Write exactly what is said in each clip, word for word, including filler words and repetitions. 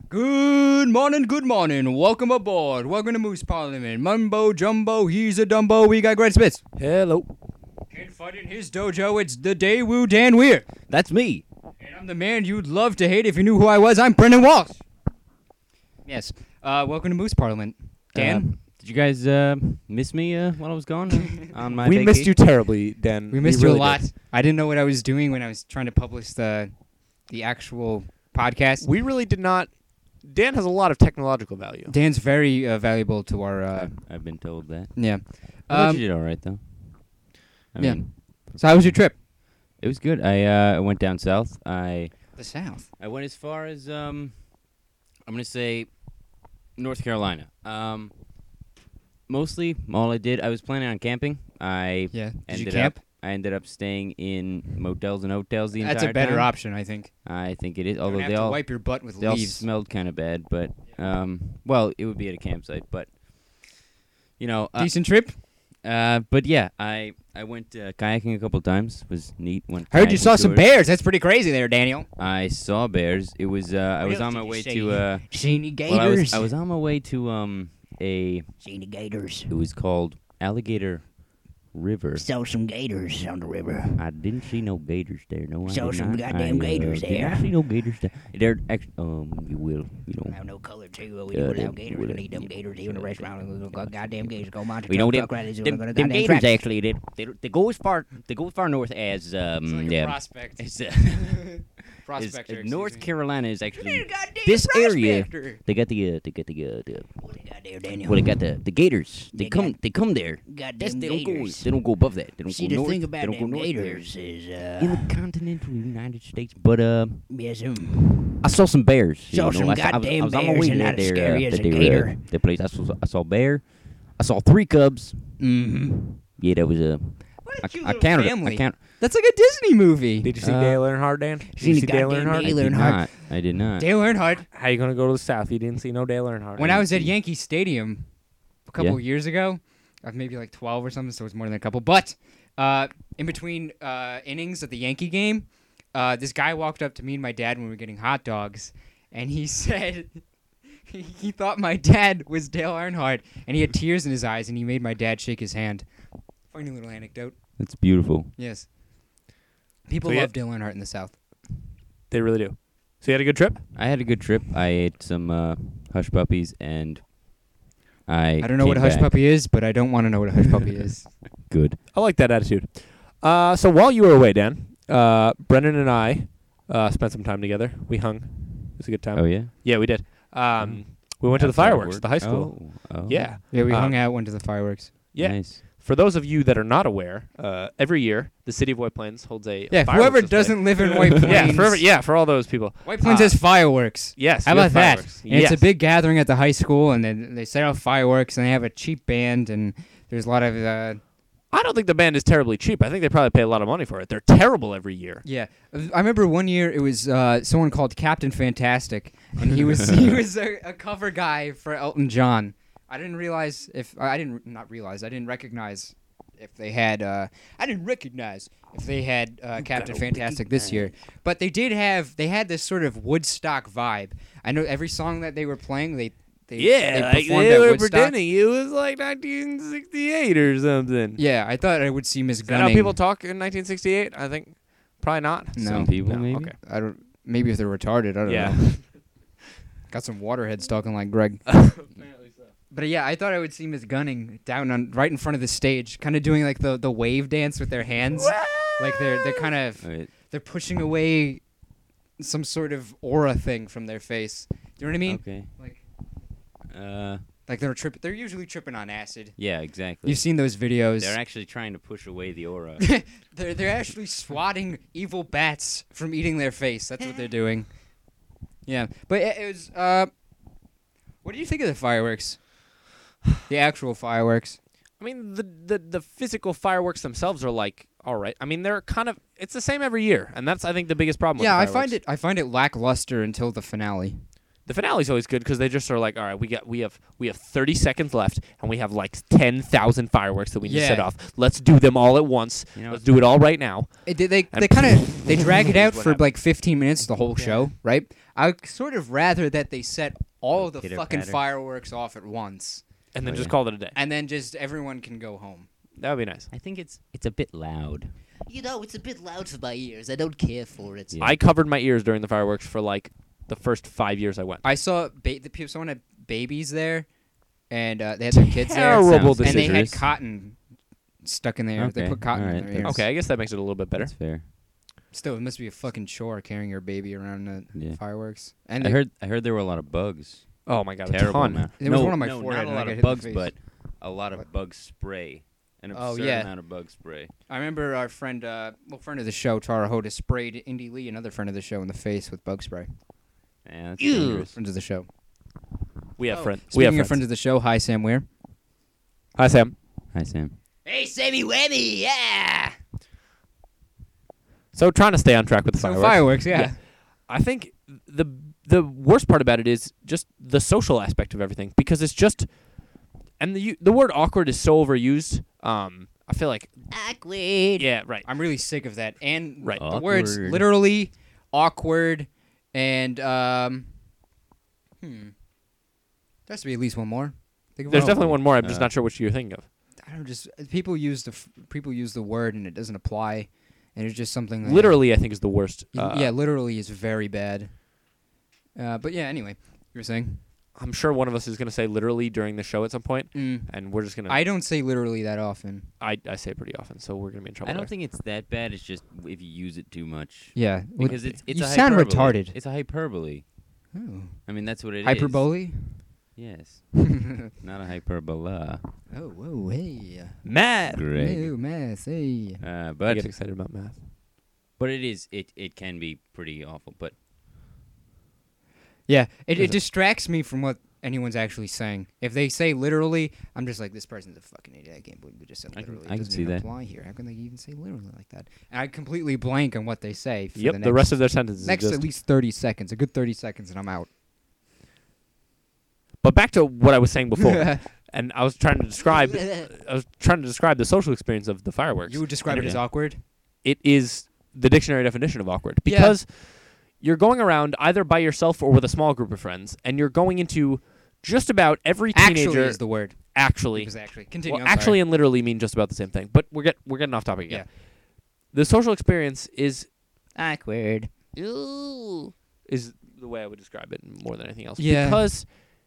Good morning, good morning. Welcome aboard. Welcome to Moose Parliament. Mumbo Jumbo, he's a Dumbo. We got Greg Spitz. Hello. And fighting his dojo, it's the Daewoo Dan Weir. That's me. And I'm the man you'd love to hate if you knew who I was. I'm Brendan Walsh. Yes. Uh, welcome to Moose Parliament. Dan? Uh, did you guys uh, miss me uh, while I was gone on my We vacation? missed you terribly, Dan. we missed really you a lot. did. I didn't know what I was doing when I was trying to publish the the actual podcast. We really did not. Dan has a lot of technological value. Dan's very uh, valuable to our... Uh, I've, I've been told that. yeah. I thought Um, you did all right, though. I yeah. mean, so how was your trip? it was good. I uh, I went down south. I The South. I went as far as um, I'm gonna say North Carolina. Um, mostly all I did. I was planning on camping. I Yeah. Did ended you camp? up. I ended up staying in motels and hotels the That's entire a better time. option, I think. I think it is. You Although don't have they to all wipe your butt with They all leaves. smelled kind of bad, but um, well, it would be at a campsite, but you know, uh, Decent trip. uh, but yeah, I I went uh, kayaking a couple times. Was neat. Went Heard you kayaking saw some tours. bears. That's pretty crazy there, Daniel. I saw bears. It was uh, I was What on else my did way you to see? uh, See any gators? well, I was I was on my way to um a See any gators? it was called Alligator River. Saw some gators on the river. I didn't see no gators there. No, I Saw did some not. goddamn I, uh, gators did there. not see no gators there. They're actually um you will you I know. have no color too. We Yeah, don't they- have gators. We they- don't eat them gators here in the restaurant. We got goddamn gators. Go monster We know truck, them, truck riders, them, we're gonna them goddamn gators track. actually they, they they go as far they go as far north as um yeah prospect. it's, uh, is, Prospector. uh, excuse North me. Carolina is actually Goddamn this area. prospector. They got the uh, they got the uh, the What they got there, Daniel? well they got the the gators. They They come got they come there. That's, Goddamn they don't go gators. they don't go above that. They don't See, go the north. thing they about don't go them north gators there. is, In uh, the continental United States, but uh, yes, um, I saw some bears. you Saw know, some I, saw- I was, I goddamn was on my bears way and to not as their, scary uh, as to a their, gator. Uh, their place. I saw I saw bear. I saw three cubs. mm-hmm. Yeah, that was a. What I, a cute I little counted. it. family. I count. That's like a Disney movie. Did you see Uh, Dale Earnhardt, Dan? Did seen you the see Dale goddamn Earnhardt? Dale I did Earnhardt. not. I did not. Dale Earnhardt. How you gonna go to the South? You didn't see no Dale Earnhardt. When I was at Yankee Stadium a couple Yeah. of years ago, I was maybe like twelve or something, so it was more than a couple. But uh, in between uh, innings of the Yankee game, uh, this guy walked up to me and my dad when we were getting hot dogs, and he said he, he thought my dad was Dale Earnhardt, and he had tears in his eyes, and he made my dad shake his hand. Funny little anecdote. That's beautiful. Yes. People So you love had- Dale Earnhardt in the South. They really do. So you had a good trip? I had a good trip. I ate some uh, hush puppies, and I. I don't know what a came hush back. puppy is, but I don't want to know what a hush puppy is. Good. I like that attitude. Uh, so while you were away, Dan, uh, Brendan and I uh, spent some time together. We hung. It was a good time. Oh yeah. Yeah, we did. Um, we went to the Outside fireworks, work? at the high school. Oh, oh. Yeah. Yeah, we Uh, hung out, went to the fireworks. Yeah. Nice. For those of you that are not aware, uh, every year the city of White Plains holds a Yeah, fireworks whoever display. doesn't live in White Plains. yeah, for every, yeah, for all those people. White Plains Uh, has fireworks. Yes. How we have about that? fireworks. And it's Yes. a big gathering at the high school, and then they set off fireworks, and they have a cheap band, and there's a lot of uh, I don't think the band is terribly cheap. I think they probably pay a lot of money for it. They're terrible every year. yeah. I remember one year it was uh, someone called Captain Fantastic, and he was he was a, a cover guy for Elton John. I didn't realize if I didn't not realize I didn't recognize if they had uh, I didn't recognize if they had uh, Captain Fantastic this year, but they did have they had this sort of Woodstock vibe. I know every song that they were playing they. They, Yeah, they like performed they at were Woodstock. pretending it was like nineteen sixty-eight or something. Yeah, I thought I would see Miss Is that how Gunning. people talk in nineteen sixty-eight? I think probably not. No. Some people No, maybe. okay. I don't. Maybe if they're retarded, I don't Yeah. know. Got some waterheads talking like Greg. But yeah, I thought I would see Miss Gunning down on right in front of the stage, kind of doing like the, the wave dance with their hands, like they're they're kind of All right. they're pushing away some sort of aura thing from their face. Do you know what I mean? Okay. Like Uh. like they're trip. They're usually tripping on acid. Yeah. Exactly. You've seen those videos. They're actually trying to push away the aura. they're they're actually swatting evil bats from eating their face. That's what they're doing. Yeah, but it, it was. Uh, what do you think of the fireworks? The actual fireworks. I mean, the, the the physical fireworks themselves are like all right. I mean, they're kind of it's the same every year, and that's I think the biggest problem. Yeah, I with the find fireworks. it. I find it lackluster until the finale. The finale's always good because they just are like, all right, we got we have we have thirty seconds left, and we have like ten thousand fireworks that we need to set Yeah. off. Let's do them all at once. You know, Let's do it all right now. It, they they, And they kind of they drag it out what for happened. like fifteen minutes the whole Yeah. show, right? I would sort of rather that they set all of the Pitter fucking patter. fireworks off at once, And then Oh, just yeah. call it a day. and then just everyone can go home. That would be nice. I think it's it's a bit loud. You know, it's a bit loud for my ears. I don't care for it. Yeah. I covered my ears during the fireworks for like the first five years I went. I saw ba- the people. Someone had babies there, and uh, they had their kids there, Terrible Sounds and they had deciduous. cotton stuck in their. They Okay, put cotton in alright, their ears. that's- Okay, I guess that makes it a little bit better. That's fair. Still, it must be a fucking chore carrying your baby around the Yeah. fireworks. And I they- heard I heard there were a lot of bugs. Oh my god, a Terrible ton. amount. There was no, one on my no, forehead not and a I lot got of hit in the bugs, face. but a lot of What? bug spray. An Oh, absurd yeah. amount of bug spray. I remember our friend, uh, well, friend of the show, Tara Hoda, sprayed Indy Lee, another friend of the show, in the face with bug spray. Yeah, that's Ew. dangerous. Friends of the show. We have Oh, friends. Speaking We have of friends. friends of the show, hi Sam Weir. Hi Sam. Hi, Sam. Hey, Sammy Whammy, yeah! So trying to stay on track with the So fireworks. fireworks, yeah. Yeah. I think the the worst part about it is just the social aspect of everything because it's just and the the word awkward is so overused. Um, I feel like Awkward. yeah, right. I'm really sick of that. And Right. the words Awkward. literally, awkward, and um, hmm, there has to be at least one more. Think of There's one. definitely one more. I'm just Uh, not sure which you're thinking of. I don't just people use the f- people use the word and it doesn't apply, and it's just something that, Literally, I think is the worst. Y- Uh, yeah, literally is very bad. Uh, but yeah, anyway, you were saying. I'm sure one of us is going to say literally during the show at some point, Mm. and we're just going to. I don't say literally that often. I I say it pretty often, so we're going to be in trouble. I don't there. think it's that bad. It's just if you use it too much. Yeah, Because it's it's you a sound hyperbole. retarded. It's a hyperbole. Oh. I mean, that's what it is. Hyperbole. Yes, oh, not a hyperbola. whoa, hey. math. Greg. Hey, math, hey. Uh, I but get excited about math. but it is it it can be pretty awful. But Yeah, it, Does it it- distracts me from what anyone's actually saying. If they say literally, I'm just like, this person's a fucking idiot. I can't believe they just said I can- literally. I it can doesn't see even that. apply here. How can they even say literally like that? And I completely blank on what they say. For Yep, the, the, next, rest of their sentences. next just, at least thirty seconds, a good thirty seconds, and I'm out. But back to what I was saying before, and I was trying to describe. I was trying to describe the social experience of the fireworks. You would describe it as Yeah. awkward. It is the dictionary definition of awkward Yeah. because you're going around either by yourself or with a small group of friends, and you're going into just about every teenager. Actually is the word. actually, It was actually. Continue. well, I'm actually, sorry. and literally mean just about the same thing. But we're get we're getting off topic again. The social experience is Awkward. is the way I would describe it more than anything else. Yeah. Because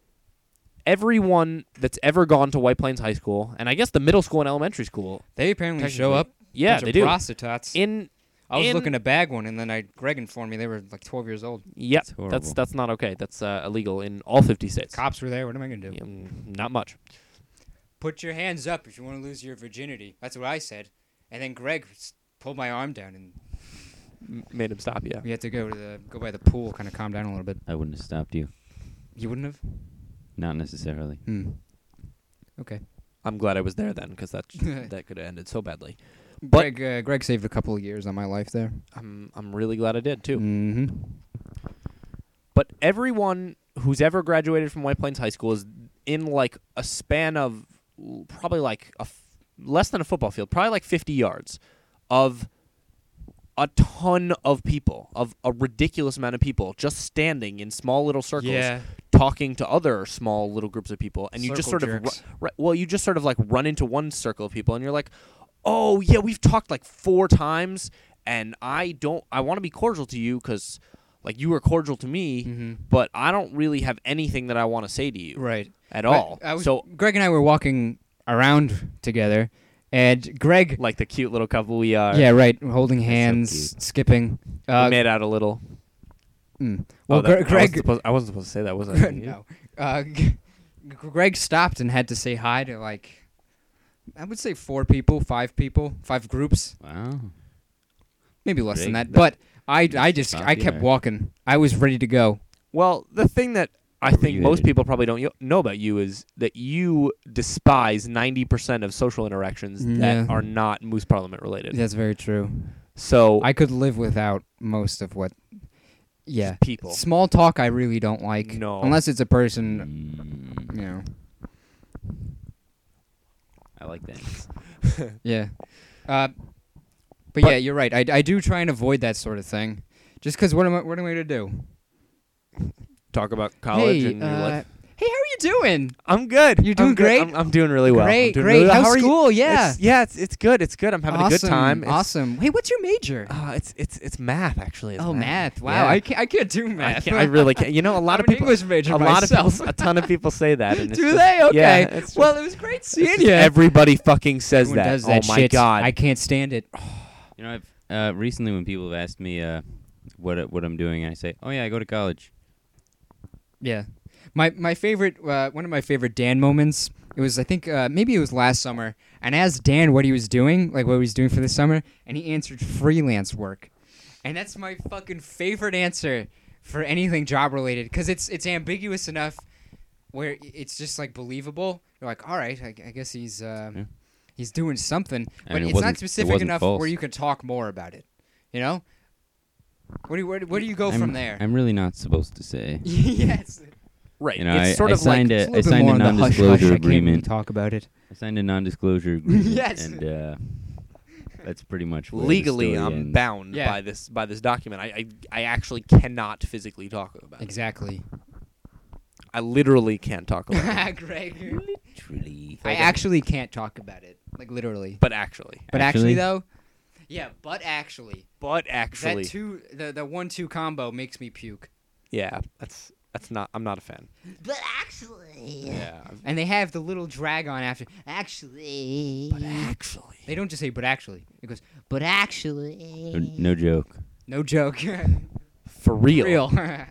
everyone that's ever gone to White Plains High School, and I guess the middle school and elementary school, They apparently show technically- up. yeah, bunch they of do. Prostitutes. In I was in- looking to bag one, and then I Greg informed me they were like twelve years old. Yep, It's horrible. that's that's not okay. That's uh, illegal in all fifty states. Cops were there. What am I gonna do? Yeah, mm, not much. Put your hands up if you want to lose your virginity. That's what I said. And then Greg s- pulled my arm down, and M- made him stop. Yeah. we had to go to the go by the pool, kind of calm down a little bit. I wouldn't have stopped you. You wouldn't have. Not necessarily. Hmm. Okay. I'm glad I was there then, because that that could have ended so badly. But- Greg, uh, Greg saved a couple of years on my life there. I'm I'm really glad I did too. Mm-hmm. But everyone who's ever graduated from White Plains High School is in like a span of l- probably like a f- less than a football field, probably like fifty yards of a ton of people, of a ridiculous amount of people just standing in small little circles Yeah. talking to other small little groups of people, and you just Circle sort of jerks. ru- ru- well, you just sort of like run into one circle of people, and you're like, oh yeah, we've talked like four times, and I don't, I want to be cordial to you because like you were cordial to me, Mm-hmm. but I don't really have anything that I want to say to you Right. at But all. I was, So Greg and I were walking around together, and Greg. like the cute little couple we are, Yeah, right. Holding so hands, cute. skipping. we Uh, made out a little. mm. Oh, Well, that- Gre- I wasn't Greg. supposed- I wasn't supposed to say that, was I? no. Uh, G- Greg stopped and had to say hi to like, I would say four people, five people, five groups, Wow. maybe less than Greg, that. that- But I, I just, Stop I kept there. walking. I was ready to go. Well, the thing that I What were think you most editing? people probably don't y- know about you is that you despise ninety percent of social interactions Yeah. that are not Moose Parliament related. That's very true. So I could live without most of what Yeah. people. Small talk I really don't like. No. Unless it's a person, Mm, you know. I like that. Yeah. Uh, but, But- yeah, you're right. I, I do try and avoid that sort of thing. Just because what am I what am I to do? Talk about college hey, and your uh, life. hey, how are you doing? I'm good. You're doing I'm good. great? I'm, I'm doing really well. I'm Great, doing great. really well. How's How are you? school? Yeah. It's, yeah, it's it's good. It's good. I'm having awesome, a good time. It's, awesome. Hey, what's your major? Uh, it's it's it's math actually. It's oh, math. Wow, Yeah. I can't, I can't do I, math. can't, I really can't. You know, a lot I'm of an people. English major a lot myself. of people, a ton of people say that. And it's Do just- they? Okay. Yeah, it's just- well, it was great it's seeing just you. Everybody fucking says Everyone that. does that oh my shit. god. I can't stand it. You know, I've uh, recently when people have asked me uh, what I- what I'm doing, I say, "Oh yeah, I go to college." Yeah. My my favorite uh, one of my favorite Dan moments. It was I think uh, maybe it was last summer, and I asked Dan what he was doing, like what he was doing for the summer, and he answered freelance work, and that's my fucking favorite answer for anything job related because it's it's ambiguous enough where it's just like believable. You're like, all right, I, I guess he's uh, Yeah. he's doing something, I but mean, it it's wasn't- not it specific wasn't enough false. where you can talk more about it. You know. Where do you, where, do- where do you go I'm, from there? I'm really not supposed to say. yes. right. You know, it's I, sort I of signed like It's a, a I little bit signed more a on the hush-hush. non-disclosure I can't really agreement. talk about it. I signed a non-disclosure agreement, Yes. and uh, that's pretty much where the legally story I'm ends. bound Yeah. by this by this document. I, I I actually cannot physically talk about it. Exactly. I literally can't talk about it. Greg. Literally. I actually can't talk about it. Like literally. But actually. But actually, Actually? though, yeah, but actually, But actually. that two the the one two combo makes me puke. Yeah. That's that's not I'm not a fan. But actually, Yeah. I've- And they have the little drag on after. actually, But actually. They don't just say but actually. It goes but actually, No, no joke. no joke. For real. Real.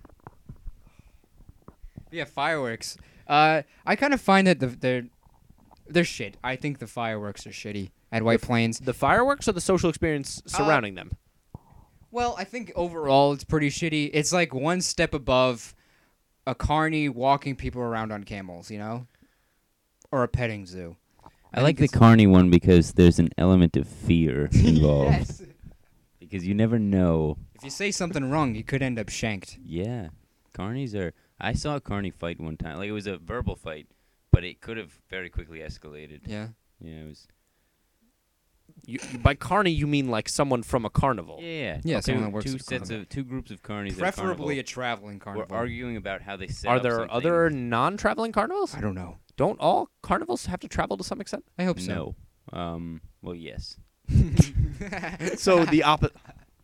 yeah, fireworks. Uh, I kind of find that the they're they're shit. I think the fireworks are shitty at White Plains. The fireworks or the social experience surrounding them? Well, I think overall it's pretty shitty. It's like one step above a carny walking people around on camels, you know, or a petting zoo. I, like the think it's- carny one because there's an element of fear involved. yes. Because you never know. If you say something wrong, you could end up shanked. Yeah, carnies are. I saw a carny fight one time. Like it was a verbal fight, but it could have very quickly escalated. Yeah. Yeah, it was. You, by carny, you mean like someone from a carnival? Yeah, Yeah, two, someone that works two at a sets carnival. of two groups of carnies. Preferably a at traveling a carnival. carnival. We're arguing about how they set Are up there something. other non-traveling carnivals? I don't know. Don't all carnivals have to travel to some extent? I hope so. No. Um. Well, yes. So the opposite.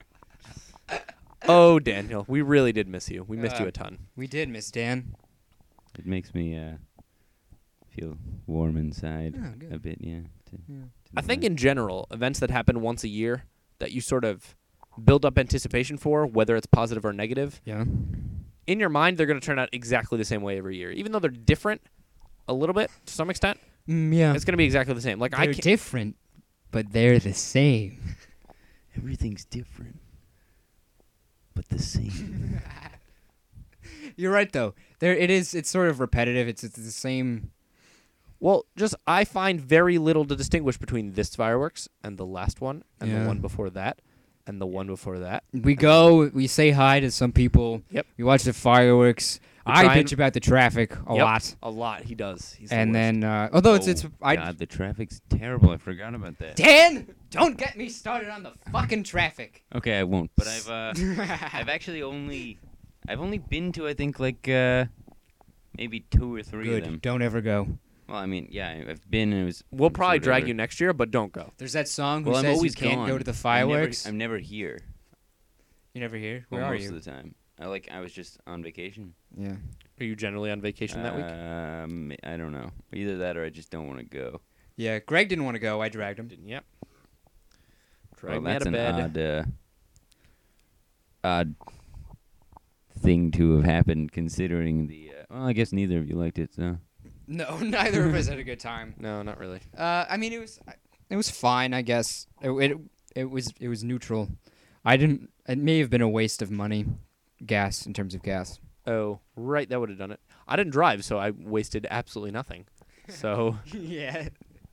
Oh, Daniel, we really did miss you. We missed you Uh, a ton. We did, Miss Dan. It makes me uh feel warm inside Oh, good. a bit. Yeah. to- Yeah. to I do think that. in general, events that happen once a year that you sort of build up anticipation for, whether it's positive or negative, Yeah. in your mind, they're going to turn out exactly the same way every year. Even though they're different a little bit to some extent, Mm, yeah. it's going to be exactly the same. Like I They're can't, different, but they're the same. everything's different, but the same. You're right, though. There, it is. It's sort of repetitive. It's it's the same. well, just I find very little to distinguish between this fireworks and the last one and Yeah. the one before that and the one before that. We go. We say hi to some people. Yep. We watch the fireworks. We I try and- bitch about the traffic a Yep. lot. A lot. He does. He's the And worst. then, uh, although it's Oh, it's, I God, the traffic's terrible. I forgot about that. Dan, don't get me started on the fucking traffic. Okay, I won't. But I've uh, I've actually only, I've only been to I think like uh, maybe two or three of them. Good. Don't ever go. Well, I mean, yeah, I've been. And it was. we'll it was probably drag whatever. you next year, but don't go. There's that song who Well, I'm says always you can't gone. go to the I'm never- fireworks. I'm never, here. You never here? Well, Where are most you? of the time. I like. I was just on vacation. Yeah. Are you generally on vacation that week? Um, I don't know. Either that or I just don't want to go. Yeah. Greg didn't want to go. I dragged him. Didn't yep. Well, Drag me out that's of an bed. odd, uh, odd thing to have happened, considering the. Uh, well, I guess neither of you liked it, so. No, neither of us had a good time. No, not really. Uh, I mean, it was it was fine, I guess. It, it it was it was neutral. I didn't. It may have been a waste of money, gas in terms of gas. Oh, right, that would have done it. I didn't drive, so I wasted absolutely nothing. So yeah.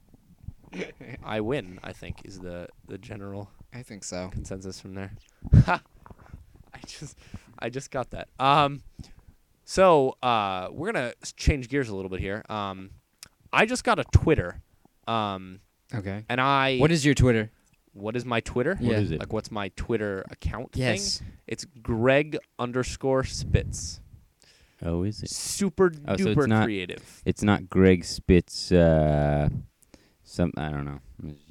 I win, I think, is the, the general I think so. consensus from there. Ha! I just I just got that. Um, so uh, we're gonna s- change gears a little bit here. Um, I just got a Twitter. Um, Okay. and I. What is your Twitter? What is my Twitter? Yeah. What is it? Like, what's my Twitter account Yes. thing? It's Greg underscore Spitz. Oh, is it? Super Oh, so it's duper not- creative. It's not Greg Spitz. Uh, some I don't know.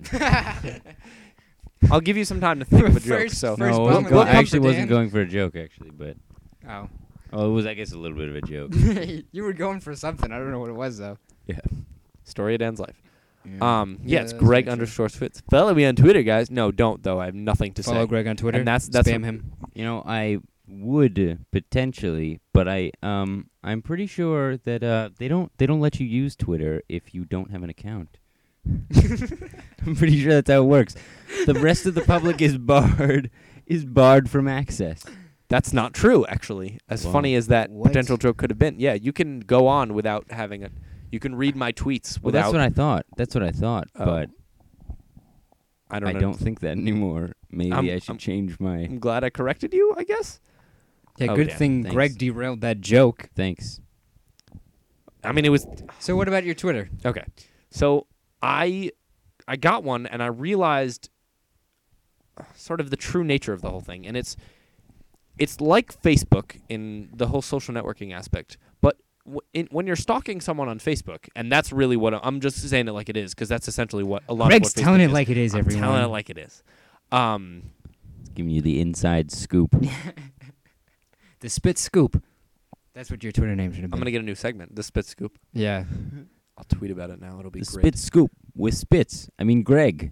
I'll give you some time to think of a joke. First- So first no, I bum wasn't in go- the I actually bumper, wasn't Dan. going for a joke, actually, but Oh. oh, it was, I guess, a little bit of a joke. You were going for something. I don't know what it was though. Yeah. story of Dan's life. Yeah. Um, yeah, it's that's Greg very true. underscore Spitz. Follow me on Twitter, guys. No, don't though. I have nothing to Follow say. Greg on Twitter. And that's- that's spam what- him. You know, I would uh, potentially, but I um I'm pretty sure that uh they don't they don't let you use Twitter if you don't have an account. I'm pretty sure that's how it works. The rest of the public is barred is barred from access. That's not true, actually. As Wow. funny as that What? potential joke could have been. Yeah, you can go on without having a. You can read my tweets Well, without. that's what I thought. That's what I thought, Oh, but I don't I know. don't think that anymore. Maybe I'm- I should I'm- change my. I'm glad I corrected you. I guess. Yeah, Oh, good Dan, thing thanks. Greg derailed that joke. Thanks. I mean, it was So what about your Twitter? okay. So I, I got one, and I realized sort of the true nature of the whole thing, and it's, it's like Facebook in the whole social networking aspect, but. w- In, when you're stalking someone on Facebook, and that's really what I- I'm just saying it like it is, because that's essentially what a lot Greg's of what telling Facebook it is. like it is, I'm everyone. telling it like it is. Um, Giving you the inside scoop. The Spit Scoop. That's what your Twitter name should have I'm been. gonna get a new segment, the Spit Scoop. Yeah. I'll tweet about it now. It'll be The great. Spit Scoop with Spitz. I mean Greg.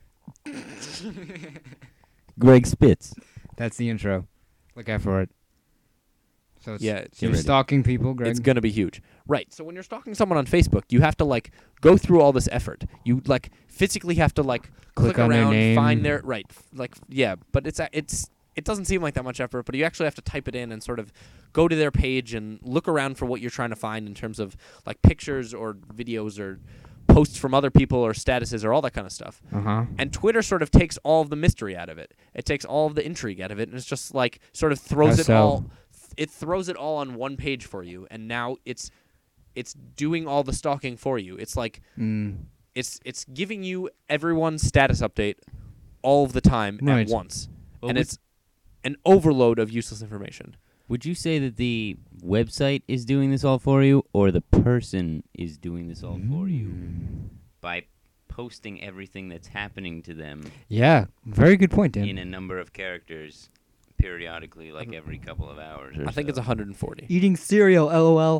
Greg Spitz. That's the intro. Look out for it. So it's Yeah, it's, you're ready. stalking people, Greg. it's gonna be huge. Right. So when you're stalking someone on Facebook, you have to like go through all this effort. You like physically have to like Click click on their around, name. find their right. f- Like yeah, but it's a- it's it doesn't seem like that much effort, but you actually have to type it in and sort of go to their page and look around for what you're trying to find in terms of like pictures or videos or posts from other people or statuses or all that kind of stuff. Uh-huh. And Twitter sort of takes all of the mystery out of it. It takes all of the intrigue out of it, and it's just like sort of throws How it so? all. It throws it all on one page for you, and now it's it's doing all the stalking for you. It's like Mm. it's it's giving you everyone's status update all of the time Right. at once, Well, and would- it's an overload of useless information. Would you say that the website is doing this all for you, or the person is doing this all for you Mm. by posting everything that's happening to them Yeah. Very good point, Dan. in a number of characters periodically, like every couple of hours? Or I think so? it's one hundred forty. Eating cereal, LOL.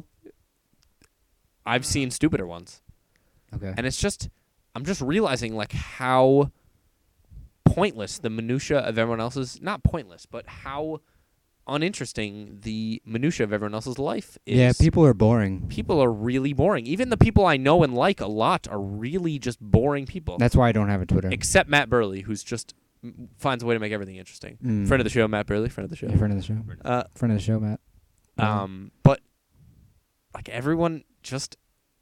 I've seen stupider ones. Okay. And it's just, I'm just realizing like how pointless the minutia of everyone else's, not pointless, but how uninteresting the minutia of everyone else's life is. Yeah, people are boring. People are really boring. Even the people I know and like a lot are really just boring people. That's why I don't have a Twitter. Except Matt Burley, who's just m- finds a way to make everything interesting. Mm. Friend of the show, Matt Burley, friend of the show. Yeah, friend of the show. Uh, Friend of the show, Matt. um, but like everyone just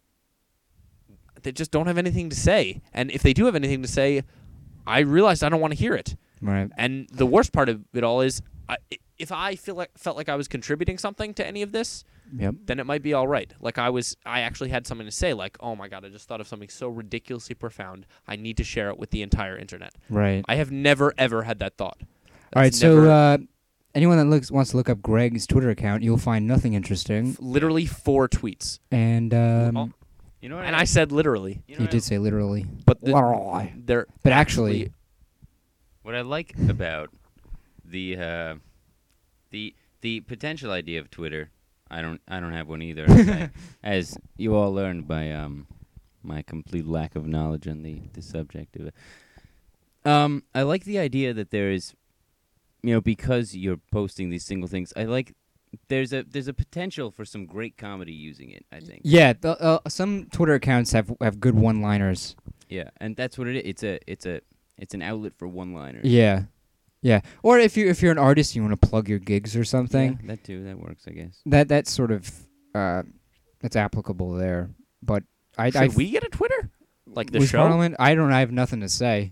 they just don't have anything to say, and if they do have anything to say, I realize I don't want to hear it. Right. And the worst part of it all is, I, if I feel like felt like I was contributing something to any of this, Yep. then it might be all right. Like I was, I actually had something to say. Like, oh my god, I just thought of something so ridiculously profound. I need to share it with the entire internet. Right. I have never ever had that thought. All right. That's So never- uh, anyone that looks wants to look up Greg's Twitter account, you'll find nothing interesting. f- literally four tweets, And um, Oh, you know what? and I said literally, you know you what I- did say literally, but the, Literally. they're but actually, What I like about the uh, the the potential idea of Twitter, I don't I don't have one either, as, I- as you all learned by um my complete lack of knowledge on the, the subject of it. Um, I like the idea that there is, you know, because you're posting these single things. I like there's a there's a potential for some great comedy using it. I think. yeah, the, uh, some Twitter accounts have have good one-liners. Yeah, and that's what it is. It's a it's a it's an outlet for one-liners. Yeah, yeah. Or if you if you're an artist, you want to plug your gigs or something. Yeah, that too. That works, I guess. That that's sort of uh, that's applicable there. But I Should I we get a Twitter? Like the with show? Parliament, I don't. I have nothing to say.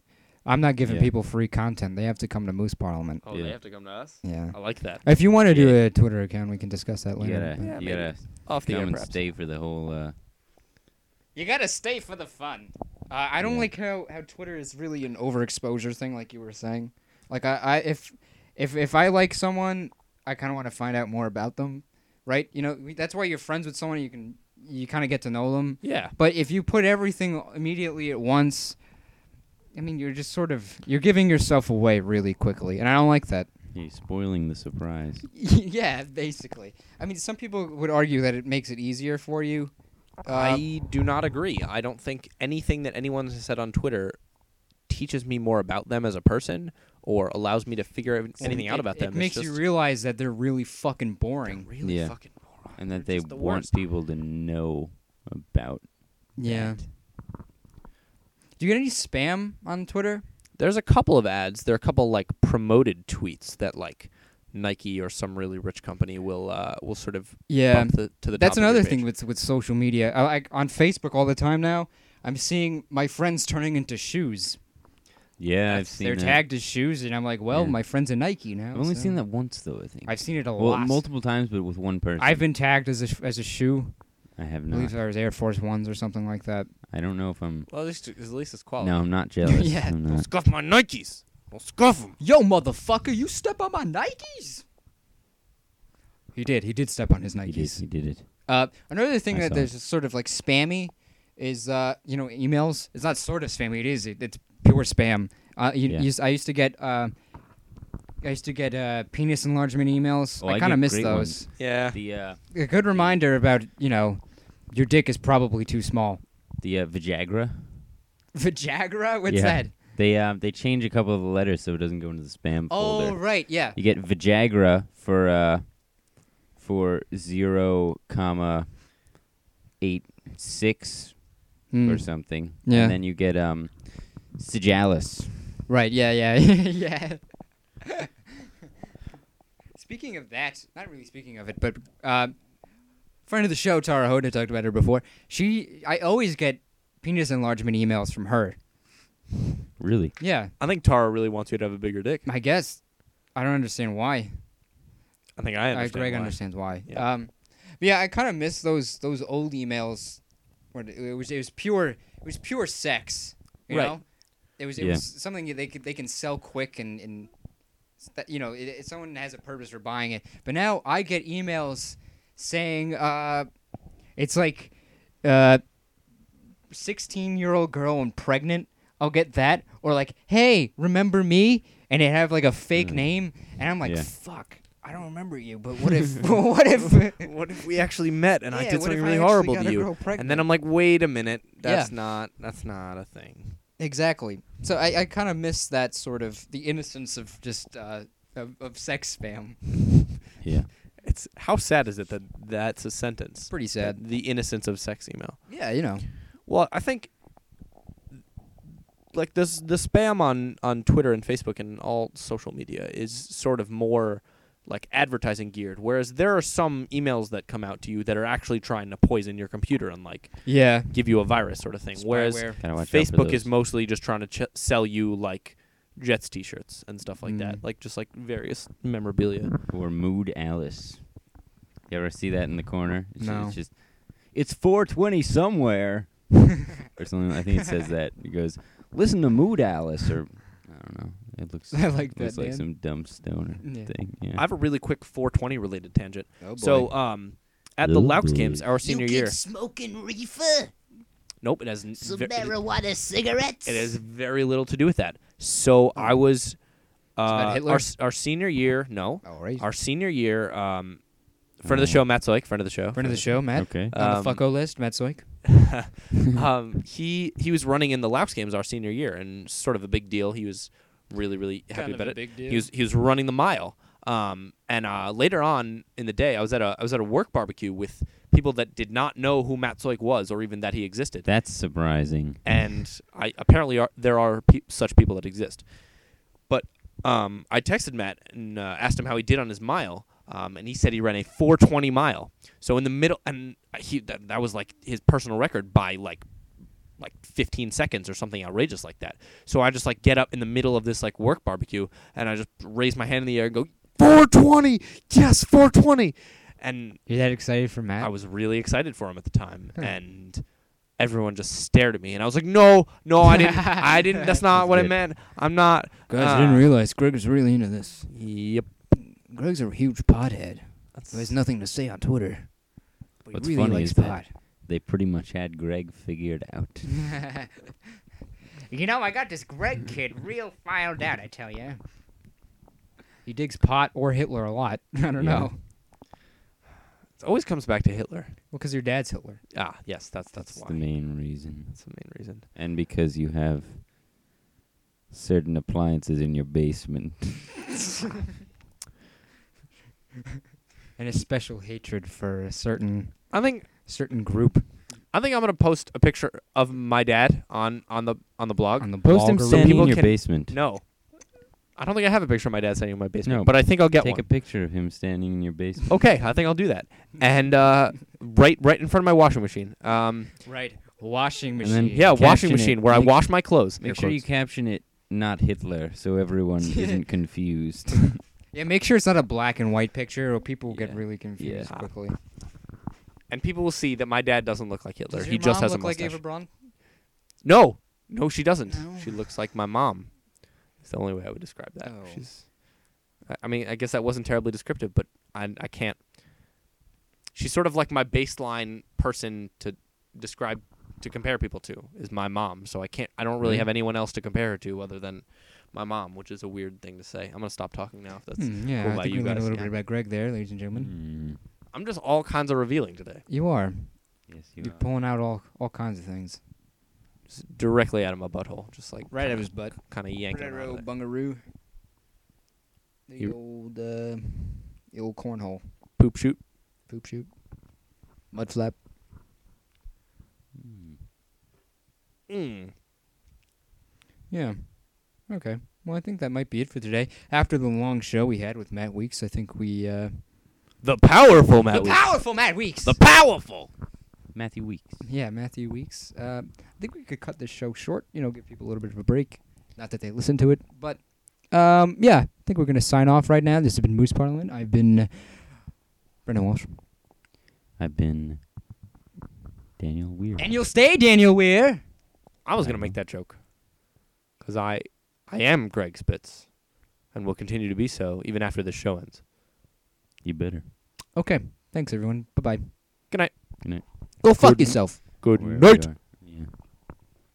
I'm not giving Yeah. people free content. They have to come to Moose Parliament. Oh, Yeah. they have to come to us. Yeah. I like that. If you want to do Yeah. a Twitter account, we can discuss that You later. gotta, but- Yeah, you maybe. gotta Off the come air, and perhaps. stay for the whole. Uh, You gotta stay for the fun. Uh, I don't Yeah. like how, how Twitter is really an overexposure thing, like you were saying. Like I, I if if if I like someone, I kind of want to find out more about them, right? You know, we- that's why you're friends with someone. You can you kind of get to know them. Yeah. But if you put everything immediately at once, I mean, you're just sort of you're giving yourself away really quickly, and I don't like that. you're spoiling the surprise. Yeah, basically. I mean, some people would argue that it makes it easier for you. Uh, I do not agree. I don't think anything that anyone has said on Twitter teaches me more about them as a person or allows me to figure ev- anything out it- about it them. It's makes you just- realize that they're really fucking they're boring. really Yeah. fucking moron. And that They're they just the want worst. people to know about. Yeah. that. Do you get any spam on Twitter? There's a couple of ads. There are a couple like promoted tweets that like Nike or some really rich company will uh, will sort of Yeah. bump the, to the That's top of your another page. thing with with social media. I, like on Facebook all the time now. I'm seeing my friends turning into shoes. Yeah, I've That's- seen They're that. tagged as shoes, and I'm like, well, Yeah. my friend's a Nike now. I've only so- seen that once, though, I think. I've seen it a well, lot. multiple times, but with one person. I've been tagged as a sh- as a shoe. I have I believe not. there was Air Force Ones or something like that. I don't know if I'm. Well, at least, at least it's quality. No, I'm not jealous. Yeah. I'm Don't not. scuff my Nikes. Don't scuff them. Yo, motherfucker, you step on my Nikes. He did. He did step on his He did, Nikes. he did it. Uh, another thing I that saw there's sort of like spammy is uh, you know, emails. It's not sort of spammy. It is. It, it's pure spam. Uh, you, Yeah. you s- I used to get uh, I used to get uh, penis enlargement emails. Oh, I I kind of get miss great those. ones. Yeah. The uh, A good reminder about you know, your dick is probably too small. the uh, Viagra. Viagra? What's Yeah. that? They um they change a couple of the letters so it doesn't go into the spam Oh folder. right, yeah. You get Viagra for uh for zero comma eight six Hmm. or something. Yeah. And then you get um Sigalis. Right. Yeah. Yeah. yeah. Speaking of that, not really speaking of it, but uh, friend of the show, Tara Hoda, talked about her before. She, I always get penis enlargement emails from her. Really? Yeah, I think Tara really wants you to have a bigger dick. I guess. I don't understand why. I think I Uh, understand. Greg why. understands why. Yeah. Um, but yeah, I kind of miss those those old emails. Where it it was it was pure it was pure sex. You Right. know, it was it Yeah. was something that they could they can sell quick and and that, you know it, it, someone has a purpose for buying it. But now I get emails saying uh, it's like uh, sixteen year old girl and pregnant. I'll get that, or like, hey, remember me? And they have like a fake Mm. name, and I'm like, Yeah. fuck, I don't remember you. But what if? what if? What if we actually met and I Yeah, did what something if I really actually horrible got to a you? girl And pregnant? then I'm like, wait a minute, that's Yeah. not that's not a thing. Exactly. So I, I kind of miss that sort of the innocence of just uh, of, of sex spam. Yeah. It's how sad is it that that's a sentence? Pretty sad. The innocence of sex email. Yeah, you know. Well, I think like this the spam on on Twitter and Facebook and all social media is sort of more like advertising geared, whereas there are some emails that come out to you that are actually trying to poison your computer and like Yeah. give you a virus sort of thing. Whereas Spyware. Gotta watch out for Facebook is those. mostly just trying to ch- sell you like Jets t-shirts and stuff like that, Mm. like just like various memorabilia. Or Mood Alice. You ever see that in the corner? It's, No. It's just, it's four twenty somewhere. or something. I think it says that. It goes, listen to Mood Alice, or I don't know. It looks, I like looks that, like man. some dumb stoner Yeah. thing. Yeah. I have a really quick four twenty related tangent. Oh boy. So, um, at the Oh, Laux boy. games, our You senior keep year. smoking reefer? Nope, it has n- Some ve- it, marijuana cigarettes? it has very little to do with that. So I was, about uh, Hitler? our s- our senior year. No, oh, right. our senior year. Um, friend of the Oh. show, Matt Soik, friend of the show. Friend of the show, Matt. Okay. On Um, the fucko list, Matt Soik. um, he he was running in the Laux games our senior year, and sort of a big deal. He was really really happy about it. big deal. He was he was running the mile. Um, and uh, later on in the day, I was at a I was at a work barbecue with people that did not know who Matt Soik was, or even that he existed. That's surprising. And I apparently are, there are pe- such people that exist. But um, I texted Matt and uh, asked him how he did on his mile, um, and he said he ran a four twenty mile. So in the middle, and he that, that was like his personal record by like like fifteen seconds or something outrageous like that. So I just like get up in the middle of this like work barbecue and I just raise my hand in the air and go four twenty, yes, four twenty, and You're that excited for Matt? I was really excited for him at the time, Huh. and everyone just stared at me, and I was like, no, no, I didn't, I didn't. That's not what I Good. meant. I'm not. Guys, uh, I didn't realize Greg was really into this. Yep. Greg's a huge pothead. That's Who has nothing to say on Twitter. But What's he really funny likes is that- pot. They pretty much had Greg figured out. You know, I got this Greg kid real filed out, I tell you. He digs pot or Hitler a lot. I don't Yeah. know. It always comes back to Hitler. Well, because your dad's Hitler. Ah, yes, that's that's, That's why. the main reason. That's the main reason. And because you have certain appliances in your basement. And a special hatred for a certain I think certain group I think I'm gonna post a picture of my dad on on the on the blog. on the Post him blog. so standing people in your can- basement. No, I don't think I have a picture of my dad standing in my basement. No, but I think I'll get Take one. a picture of him standing in your basement. Okay, I think I'll do that. And uh, right right in front of my washing machine. Um, Right. Washing And machine. then- yeah, Caption washing it. machine where I Make- wash my clothes. Make Air sure you quotes. caption it not Hitler so everyone isn't confused. Yeah, make sure it's not a black and white picture or people will get Yeah. really confused Yeah. quickly. And people will see that my dad doesn't look like Hitler. Does He your just mom has a look like mustache. Eva Braun? No, no, she doesn't. No. She looks like my mom. It's the only way I would describe that. Oh. She's. I- I mean, I guess that wasn't terribly descriptive, but I I can't. She's sort of like my baseline person to describe to compare people to is my mom. So I can't. I don't really Really? have anyone else to compare her to other than my mom, which is a weird thing to say. I'm gonna stop talking now. If that's. Hmm, yeah, cool I by think you we learned a guys, little yeah. bit about Greg there, ladies and gentlemen. Mm. I'm just all kinds of revealing today, You are. Yes, you You're are. pulling out all all kinds of things. just directly out of my butthole, just like Right out of his butt. kind of yanking. him out of there. bungaroo. The You- old, uh, the old cornhole. Poop shoot. Poop shoot. Mud flap. Mm. Mm. Yeah. Okay. Well, I think that might be it for today. After the long show we had with Matt Weeks, I think we, uh... The powerful Matt Weeks. powerful Matt Weeks! The powerful. Matthew Weeks. Yeah, Matthew Weeks. Uh, I think we could cut this show short, you know, give people a little bit of a break. Not that they listen to it, but, um, yeah, I think we're going to sign off right now. This has been Moose Parliament. I've been uh, Brendan Walsh. I've been Daniel Weir. And you'll stay, Daniel Weir. I was gonna make that joke, cause I, I am Greg Spitz, and will continue to be so even after this show ends. You better. Okay. Thanks, everyone. Bye-bye. Good night. Good night. Go fuck Good- yourself. Good Wherever you are.